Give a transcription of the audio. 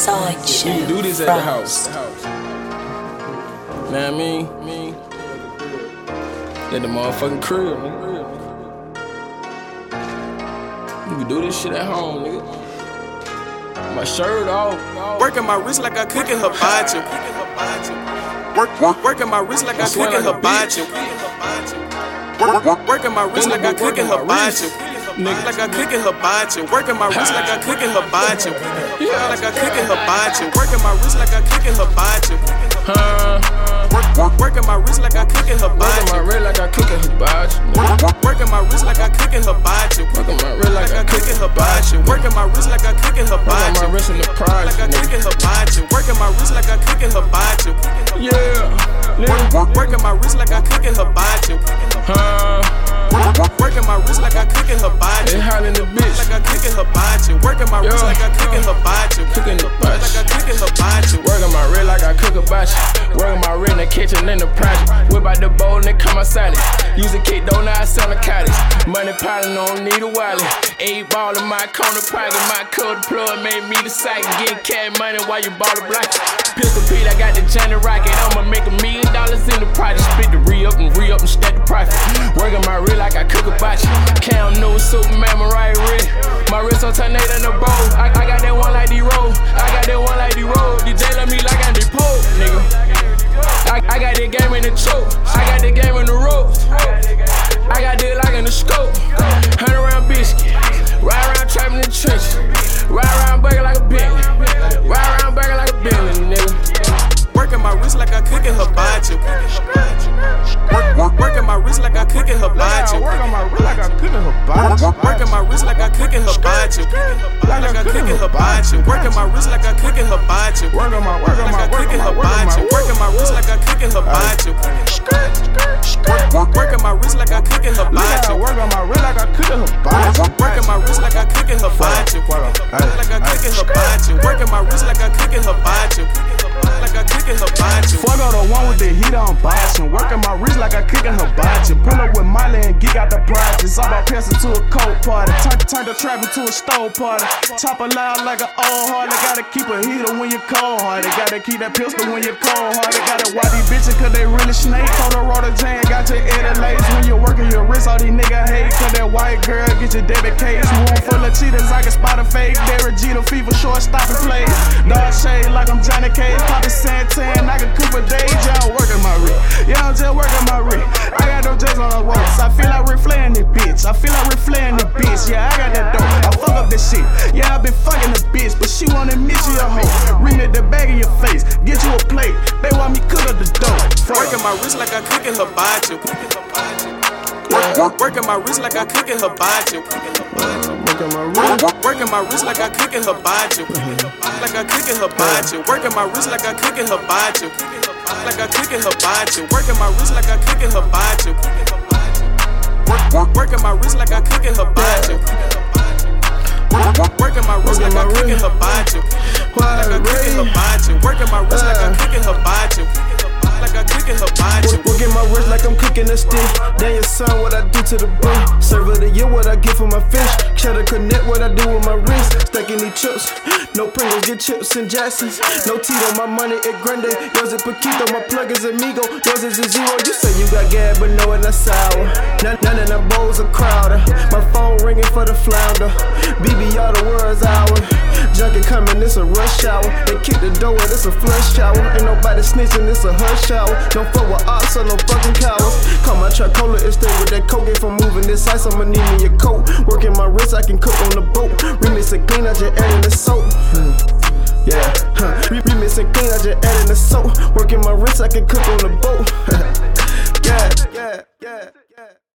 Sideshow. We do this at the house. Know what I mean? At the motherfucking crib, nigga. We can do this shit at home, nigga. My shirt off. Working my wrist like I cooking hibachi. Working my wrist like I cooking hibachi. Working my wrist like I cooking hibachi. Like I cooking hibachi. Working my wrist like I cooking hibachi. Like I cooking hibachi. Working my wrist like I cooking hibachi. Working my wrist like I cooking hibachi. Working my wrist like I cooking hibachi. Working my wrist like I cooking hibachi. Working my wrist like I cooking hibachi. Working my wrist like I cooking hibachi. Working my wrist in the prize. Like I cooking hibachi. Working my wrist like I cooking hibachi. Yeah. Working my wrist like I cooking hibachi. Working my wrist like I cooking hibachi. They hollering the bitch. Like I cooking hibachi. Working my wrist like I cooking hibachi. Cooking hibachi. Like I cooking hibachi. Working my wrist like I cook hibachi. Working my wrist in the kitchen in the project. Whip out the bowl and come outside it. Use a kick, don't know I sell a cottage. Money piling, don't need a wallet. 8 ball in my corner pocket. My code deploy made me the psych. Getting cash money while you ball the block. Pistol Pete, I got the Johnny Rocket. I'ma make $1 million in the project. Split the re-up and stack the profit. Working my wrist like I cook hibachi. Count no Superman, Mariah Red. My wrist on tornado in the bowl. I got that one like D-Roll. I got that one like D-Roll. DJ love me like I'm D-Pole, nigga. I got that game in the choke. I got that game in the ropes. I got that like in the scope. 100 round biscuit. Ride around trapping in the trenches. Ride around burger like a Bentley. Ride around burger like a Bentley, nigga. Working my wrist like I cooking hibachi. Working my wrist like I cooking hibachi. Working my wrist like I cooking hibachi. Working my wrist like I cooking hibachi. Like I cooking hibachi. Working my wrist like I cooking hibachi. Working my Working my wrist like I cooking hibachi. Working my wrist like I cooking hibachi. Working my wrist like I cooking hibachi. Working my wrist like I cooking hibachi. Like I cooking hibachi. Working my wrist like I cooking hibachi. Like I cooking hibachi. Fuck all the one with the heat on boxing. Working my wrist like I cooking hibachi. Pull up with Miley and geek out the projects. All about passing to a cold party. Turn the trap into a stove party. Top a loud like an old hearted. Gotta keep a heater when you're cold hearted. Gotta keep that pistol when you're cold hearted. Gotta watch these bitches cause they really snake. Colorado Jane got your Eddie lace. When you're working your wrist, all these niggas hate. Cause that white girl get your debit case. Room full of cheaters, I can spot a fake. Derek Jeter, FIFA, short, stop and play. Dog shade like I'm Johnny Cage. Poppin' Santan, I can cook for days. Y'all working my wrist. Y'all just working my wrist. I got no jets on the ropes. I feel like reflating this bitch. I feel like reflating this bitch. Yeah, I got that dope. I fuck up this shit. Yeah, I been fucking the bitch, but she wanna admit she a hoe. Ring at the bag of your face. Get you a plate. They want me cook up the dough. Working my wrist like I cooking hibachi. Working my wrist like I cooking hibachi. Working my wrist like I cooking hibachi. Like I cooking hibachi. Working my wrist like I cooking hibachi. Like I cooking hibachi. Working my wrist like I cooking hibachi. Working my wrist like I cooking hibachi. Working my wrist like I cooking hibachi. Like I cooking hibachi. Working my wrist like I cooking hibachi. Like I cooking hibachi. Working my wrist like I'm cooking a stick. Then your son, what I do to the bone. Serve of the year, what I get for my fish. Cheddar connect, what I do with my wrist. Stacking these chips. No Pringles, get chips and Jacksons. No Tito, my money at Grande. Yours is Paquito, my plug is Amigo. Yours is a zero. You say you got gas, but no, it's not sour. None of them bowls are crowded. My phone ringing for the flounder. BB, all the world's ours. Junkie coming, it's a rush hour. They kick the door, it's a flush shower. Ain't nobody snitching, it's a hush hour. Don't fuck with ops or no fucking cowards. Call my truck cola instead with that coke. If I'm moving this ice, I'ma need me a coat. Working my wrist, I can cook on the boat. Remix it clean, I just add in the soap. Yeah, remix it clean, I just add in the soap. Working my wrist, I can cook on the boat. Yeah.